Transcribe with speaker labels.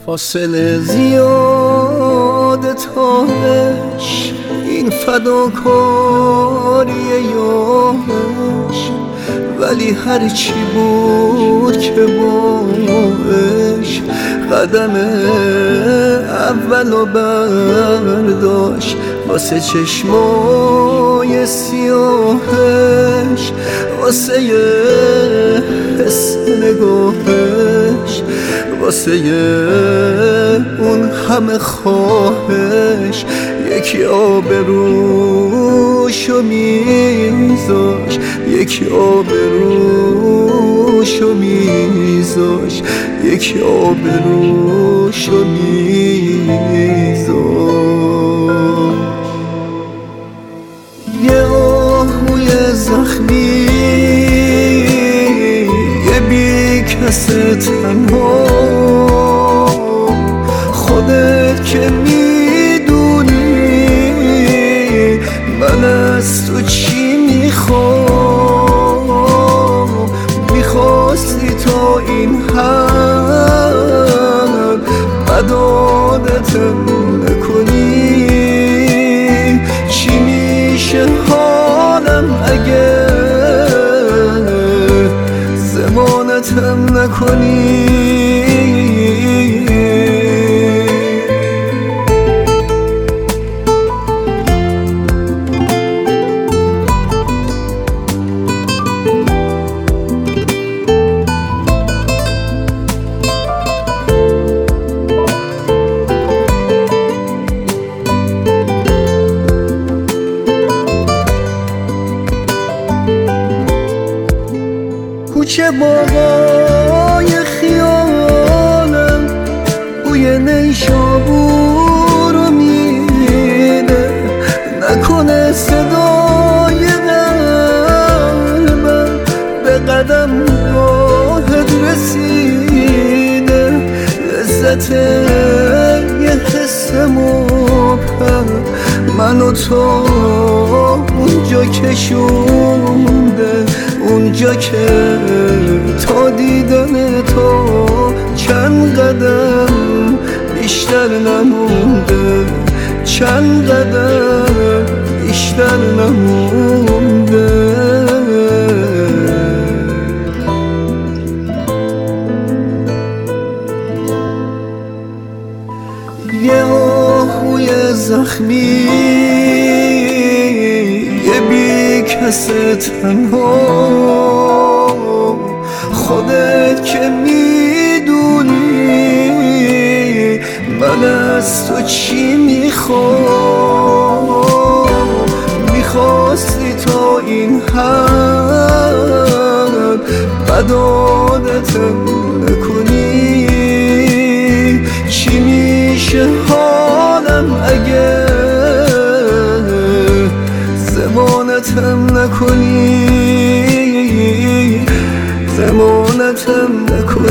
Speaker 1: فاصله زیاده تا عشق، این فداکاری یارش، ولی هرچی بود که با عشق قدم اولو برداشت. واسه چشمای سیاهش، واسه حس نگاهش، واسه اون همه خواهش، یکی آبروشو میذاش، یکی آبروشو میذاش، یکی آبروشو میذاش. یه آهوی زخمی، یه بی کسه تنها، خودت که میدونی من از تو چی میخوام. میخواستی تا این حد بد عادتم نکنی، چی میشه حالم اگه ضمانتم نکنی. کوچه باغای خیالم بوی نیشابور رو میده، نکنه صدای قلبم به قدم راهت رسیده. لذت یه حس مبهم منو تا اونجا کشونده، اونجا که تا دیدن تو چند قدم بیشتر نمونده، چند قدم بیشتر نمونده. یه آهوی زخمی، یه بی کسه تنها، خودت که میدونی من از تو چی میخوام. میخواستی تا این حد بد عادتم نکنی، چی میشه حالم اگه ضمانتم نکنی، ضمانتم نکنی.